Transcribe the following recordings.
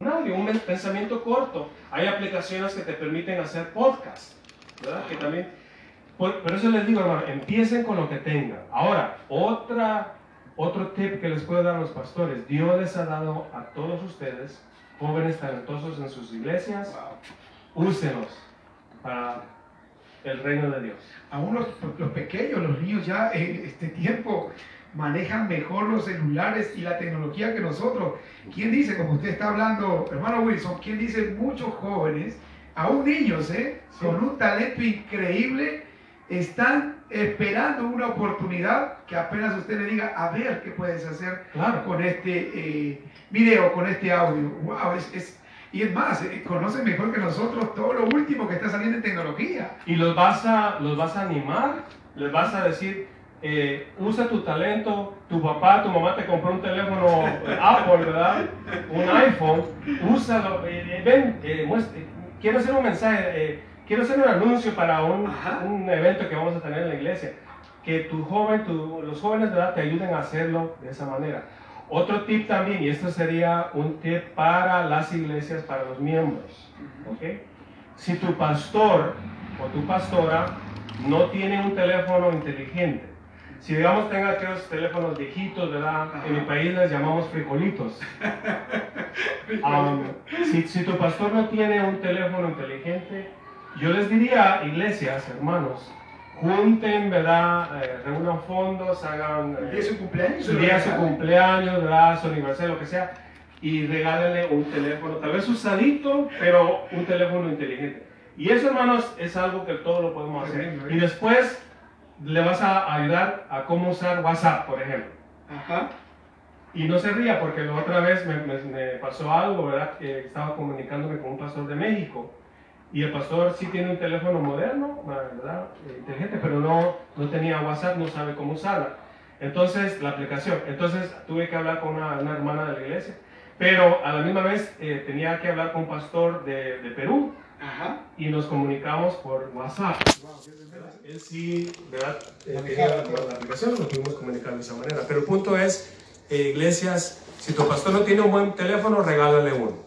un pensamiento corto. Hay aplicaciones que te permiten hacer podcast, ¿verdad? Que también, por eso les digo, hermano, empiecen con lo que tengan. Ahora, otro tip que les puedo dar a los pastores: Dios les ha dado a todos ustedes jóvenes talentosos en sus iglesias. Úsenlos para el reino de Dios. Aún los pequeños, los niños ya en este tiempo manejan mejor los celulares y la tecnología que nosotros. ¿Quién dice, como usted está hablando, hermano Wilson, quién dice muchos jóvenes, aún niños, Sí. con un talento increíble, están esperando una oportunidad que apenas usted le diga, a ver qué puedes hacer con este video, con este audio? ¡Wow! Y es más, conocen mejor que nosotros todo lo último que está saliendo en tecnología. Y los vas a animar, les vas a decir, usa tu talento. Tu papá, tu mamá te compró un teléfono Apple, ¿verdad? Un iPhone, úsalo. Ven, quiero hacer un mensaje, quiero hacer un anuncio para un evento que vamos a tener en la iglesia. Que los jóvenes, ¿verdad?, te ayuden a hacerlo de esa manera. Otro tip también, y esto sería un tip para las iglesias, para los miembros, ¿ok? Si tu pastor o tu pastora no tiene un teléfono inteligente, si digamos tenga aquellos teléfonos viejitos, ¿verdad? En mi país les llamamos frijolitos. Si tu pastor no tiene un teléfono inteligente, yo les diría, iglesias, hermanos, junten, ¿verdad? Reúnan fondos, hagan el día de su cumpleaños, ¿verdad? Su aniversario, lo que sea, y regálenle un teléfono, tal vez usadito, pero un teléfono inteligente. Y eso, hermanos, es algo que todos lo podemos hacer. Y después le vas a ayudar a cómo usar WhatsApp, por ejemplo. Y no se ría, porque la otra vez me pasó algo, ¿verdad? Que estaba comunicándome con un pastor de México. Y el pastor sí tiene un teléfono moderno, ¿verdad? Inteligente, pero no tenía WhatsApp, no sabe cómo usarla. Entonces, la aplicación. Entonces, tuve que hablar con una hermana de la iglesia. Pero a la misma vez tenía que hablar con un pastor de Perú. Y nos comunicamos por WhatsApp. Él sí, ¿verdad? Tenía la aplicación, nos pudimos comunicar de esa manera. Pero el punto es, iglesias, si tu pastor no tiene un buen teléfono, regálale uno.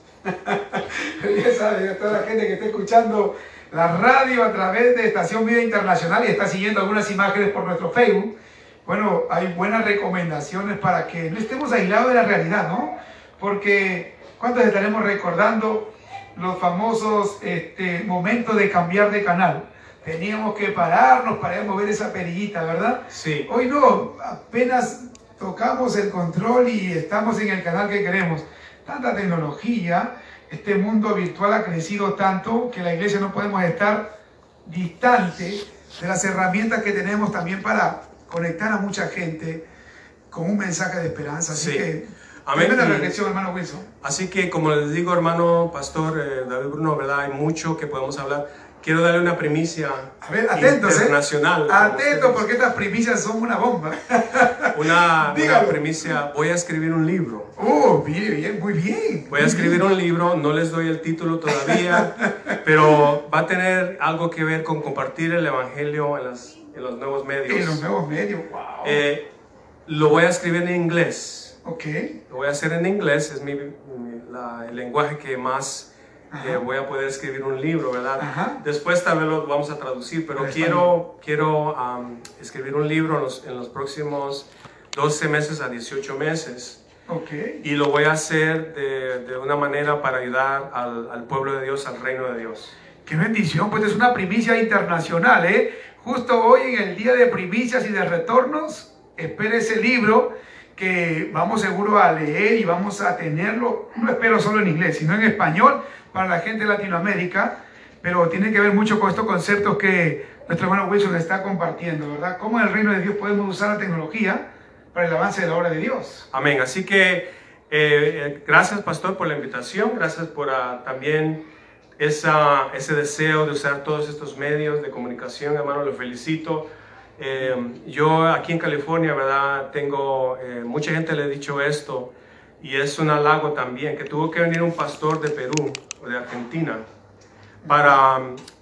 Ya saben, a toda la gente que está escuchando la radio a través de Estación Vida Internacional y está siguiendo algunas imágenes por nuestro Facebook, bueno, hay buenas recomendaciones para que no estemos aislados de la realidad, ¿no? Porque ¿cuántos estaremos recordando los famosos momentos de cambiar de canal? Teníamos que pararnos para mover esa perillita, ¿verdad? Sí. Hoy no, apenas tocamos el control y estamos en el canal que queremos. Tanta tecnología, este mundo virtual ha crecido tanto que la iglesia no podemos estar distante de las herramientas que tenemos también para conectar a mucha gente con un mensaje de esperanza. Así que, tremenda reflexión, hermano Wilson. Así que, como les digo, hermano pastor David Bruno, ¿verdad? Hay mucho que podemos hablar. Quiero darle una primicia internacional. Atentos, porque estas primicias son una bomba. Una primicia. Voy a escribir un libro. Bien, muy bien. Voy a escribir un libro, no les doy el título todavía, pero va a tener algo que ver con compartir el evangelio en los nuevos medios. En los nuevos medios, wow. Lo voy a escribir en inglés. Ok. Lo voy a hacer en inglés, es el lenguaje que más voy a poder escribir un libro, ¿verdad? Después tal vez lo vamos a traducir, pero quiero escribir un libro en los próximos 12 meses a 18 meses. Okay. Y lo voy a hacer de una manera para ayudar al pueblo de Dios, al reino de Dios. ¡Qué bendición! Pues es una primicia internacional, ¿eh? Justo hoy en el día de primicias y de retornos, espere ese libro que vamos seguro a leer y vamos a tenerlo, no espero solo en inglés, sino en español para la gente de Latinoamérica, pero tiene que ver mucho con estos conceptos que nuestro hermano Wilson está compartiendo, ¿verdad? Cómo en el reino de Dios podemos usar la tecnología para el avance de la obra de Dios. Amén. Así que gracias, pastor, por la invitación. Gracias por también ese deseo de usar todos estos medios de comunicación. Hermano, lo felicito. Yo aquí en California, ¿verdad? Tengo, mucha gente le he dicho esto, y es un halago también, que tuvo que venir un pastor de Perú o de Argentina para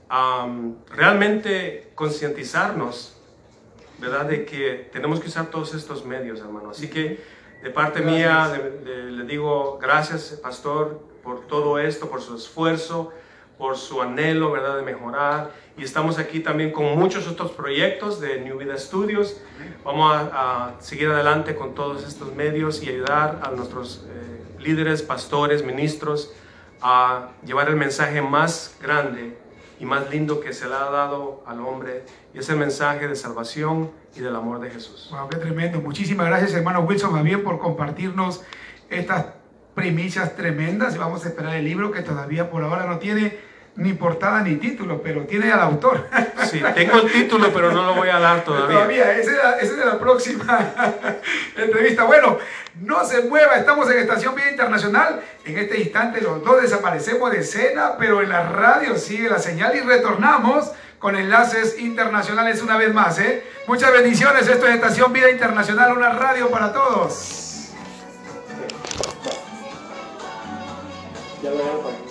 realmente concientizarnos, ¿verdad? De que tenemos que usar todos estos medios, hermano. Así que De parte mía, le digo gracias, pastor, por todo esto, por su esfuerzo, por su anhelo, ¿verdad?, de mejorar. Y estamos aquí también con muchos otros proyectos de New Vida Studios. Vamos a seguir adelante con todos estos medios y ayudar a nuestros líderes, pastores, ministros a llevar el mensaje más grande y más lindo que se le ha dado al hombre, y es el mensaje de salvación y del amor de Jesús. Wow, qué tremendo. Muchísimas gracias, hermano Wilson, más bien por compartirnos estas primicias tremendas. Y vamos a esperar el libro, que todavía por ahora no tiene ni portada ni título, pero tiene al autor. Sí, tengo el título, pero no lo voy a dar todavía. Ese es de la próxima entrevista. Bueno, no se mueva, estamos en Estación Vida Internacional. En este instante los dos desaparecemos de escena, pero en la radio sigue la señal y retornamos con enlaces internacionales una vez más. Muchas bendiciones. Esto es Estación Vida Internacional, una radio para todos. Ya lo veo.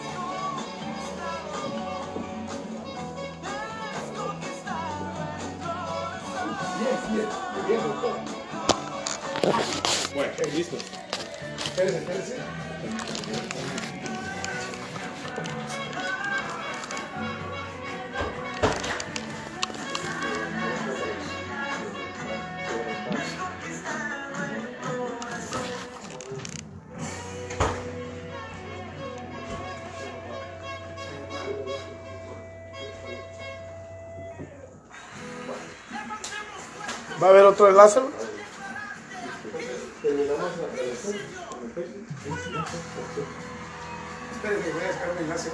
Bueno, listo. Espérese. ¿Va a haber otro enlace? Espérenme, voy a buscar un enlace.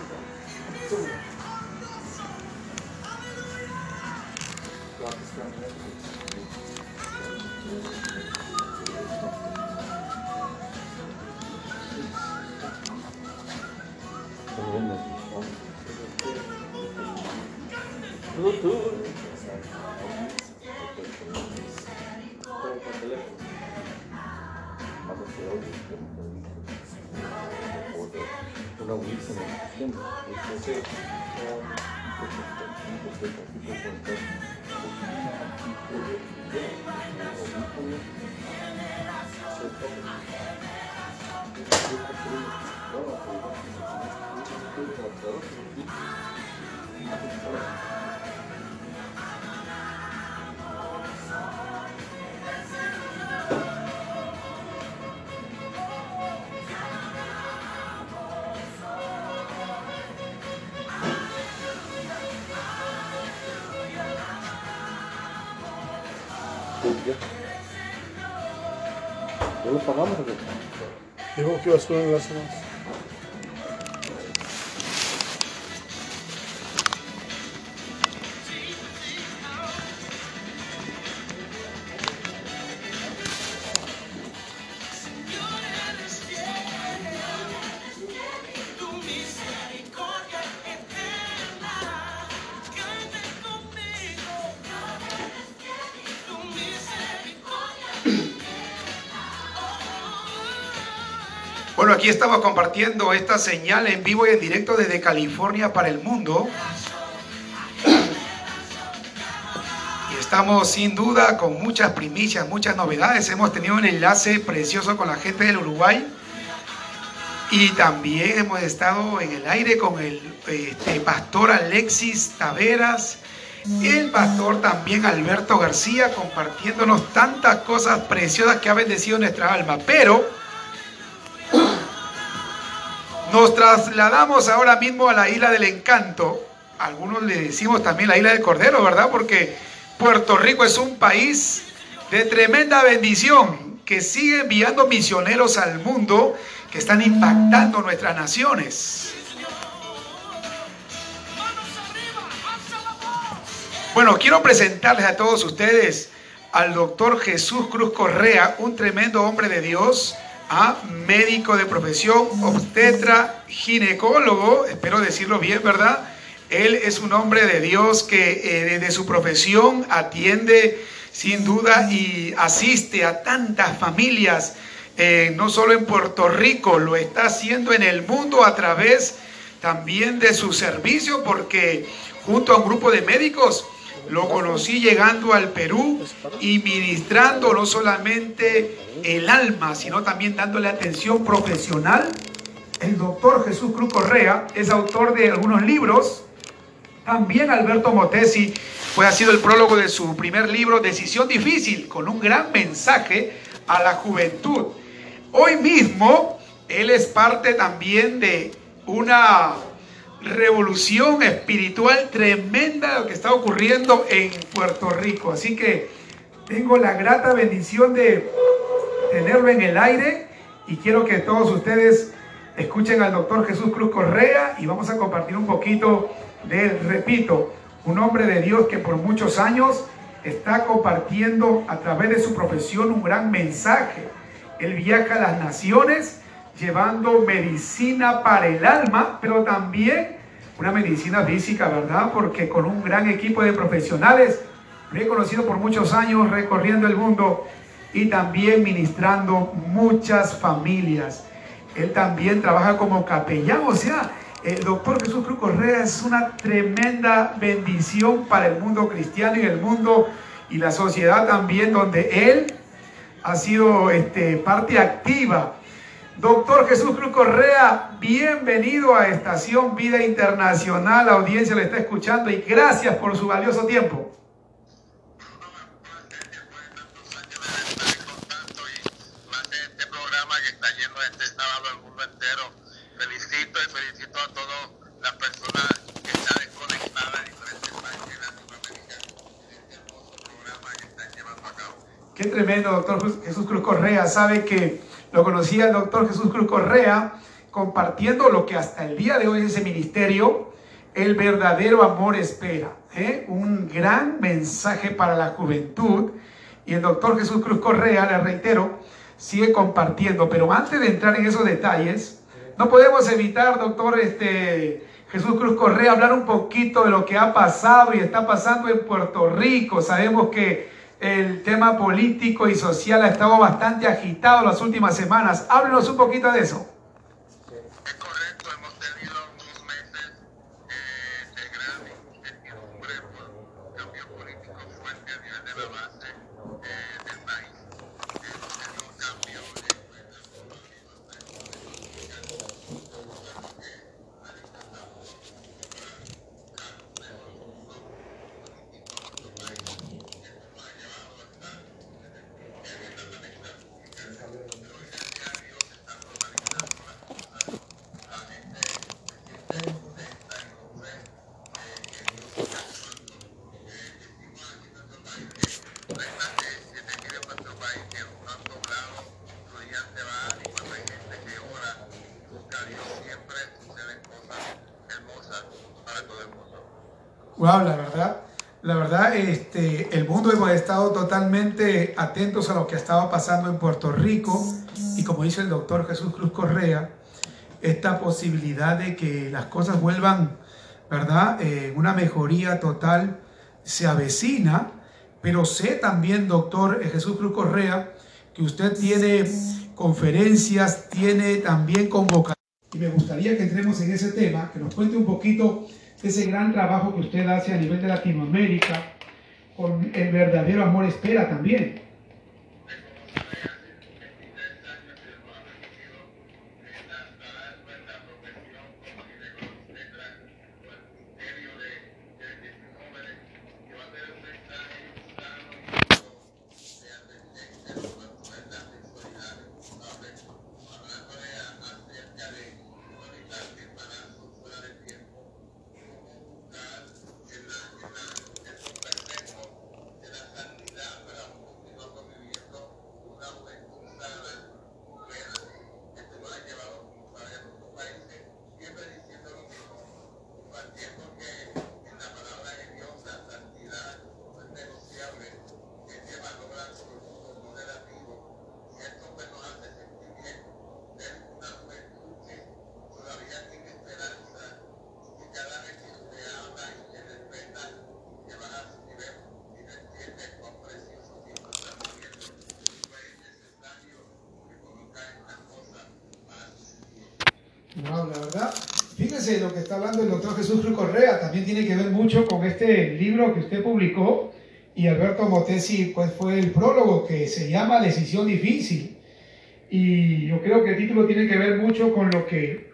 ¿Ya lo pagamos o qué? Dijo que iba a subir un enlace más. Bueno, aquí estamos compartiendo esta señal en vivo y en directo desde California para el mundo. Y estamos sin duda con muchas primicias, muchas novedades. Hemos tenido un enlace precioso con la gente del Uruguay. Y también hemos estado en el aire con el pastor Alexis Taveras, el pastor también Alberto García, compartiéndonos tantas cosas preciosas que ha bendecido nuestra alma. Pero nos trasladamos ahora mismo a la Isla del Encanto. Algunos le decimos también la Isla del Cordero, ¿verdad? Porque Puerto Rico es un país de tremenda bendición que sigue enviando misioneros al mundo que están impactando nuestras naciones. Bueno, quiero presentarles a todos ustedes al doctor Jesús Cruz Correa, un tremendo hombre de Dios, médico de profesión, obstetra, ginecólogo, espero decirlo bien, ¿verdad? Él es un hombre de Dios que desde su profesión atiende sin duda y asiste a tantas familias, no solo en Puerto Rico, lo está haciendo en el mundo a través también de su servicio, porque junto a un grupo de médicos Lo conocí llegando al Perú y ministrando no solamente el alma, sino también dándole atención profesional. El doctor Jesús Cruz Correa es autor de algunos libros. También Alberto Motesi ha sido el prólogo de su primer libro, Decisión Difícil, con un gran mensaje a la juventud. Hoy mismo, él es parte también de una revolución espiritual tremenda de lo que está ocurriendo en Puerto Rico. Así que tengo la grata bendición de tenerlo en el aire y quiero que todos ustedes escuchen al doctor Jesús Cruz Correa y vamos a compartir un poquito de él. Repito, un hombre de Dios que por muchos años está compartiendo a través de su profesión un gran mensaje. Él viaja a las naciones llevando medicina para el alma, pero también una medicina física, ¿verdad? Porque con un gran equipo de profesionales, lo he conocido por muchos años recorriendo el mundo y también ministrando muchas familias. Él también trabaja como capellán, o sea, el doctor Jesús Cruz Correa es una tremenda bendición para el mundo cristiano y el mundo y la sociedad también, donde él ha sido parte activa. Doctor Jesús Cruz Correa, bienvenido a Estación Vida Internacional. La audiencia le está escuchando y gracias por su valioso tiempo. Qué tremendo, doctor Jesús Cruz Correa. Sabe que lo conocía el doctor Jesús Cruz Correa compartiendo lo que hasta el día de hoy es ese ministerio, El Verdadero Amor Espera. Un gran mensaje para la juventud. Y el doctor Jesús Cruz Correa, le reitero, sigue compartiendo. Pero antes de entrar en esos detalles, no podemos evitar, doctor Jesús Cruz Correa, hablar un poquito de lo que ha pasado y está pasando en Puerto Rico. Sabemos que el tema político y social ha estado bastante agitado las últimas semanas. Háblenos un poquito de eso. Es correcto, hemos tenido unos meses de gran incertidumbre por cambios políticos fuertes a nivel de la base del país. Hemos tenido un cambio Wow, la verdad, el mundo hemos estado totalmente atentos a lo que estaba pasando en Puerto Rico y como dice el doctor Jesús Cruz Correa, esta posibilidad de que las cosas vuelvan, ¿verdad? Una mejoría total se avecina, pero sé también, doctor Jesús Cruz Correa, que usted tiene conferencias, tiene también convocatorias. Y me gustaría que entremos en ese tema, que nos cuente un poquito de ese gran trabajo que usted hace a nivel de Latinoamérica, con El Verdadero Amor Espera también. Wow, la verdad, Fíjese lo que está hablando el doctor Jesús Cruz Correa, también tiene que ver mucho con este libro que usted publicó, y Alberto Motesi pues fue el prólogo, que se llama Decisión Difícil. Y yo creo que el título tiene que ver mucho con lo que